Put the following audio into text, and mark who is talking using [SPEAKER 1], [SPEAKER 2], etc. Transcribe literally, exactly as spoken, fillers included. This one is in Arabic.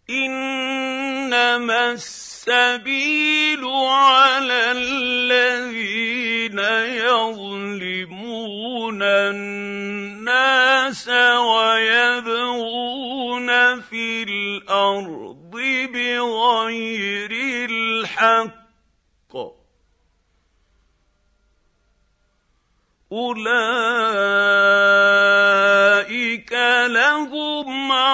[SPEAKER 1] إنما السبيل على الذين يظلمون الناس ويبغون في الأرض بغير الحق أولئك لهم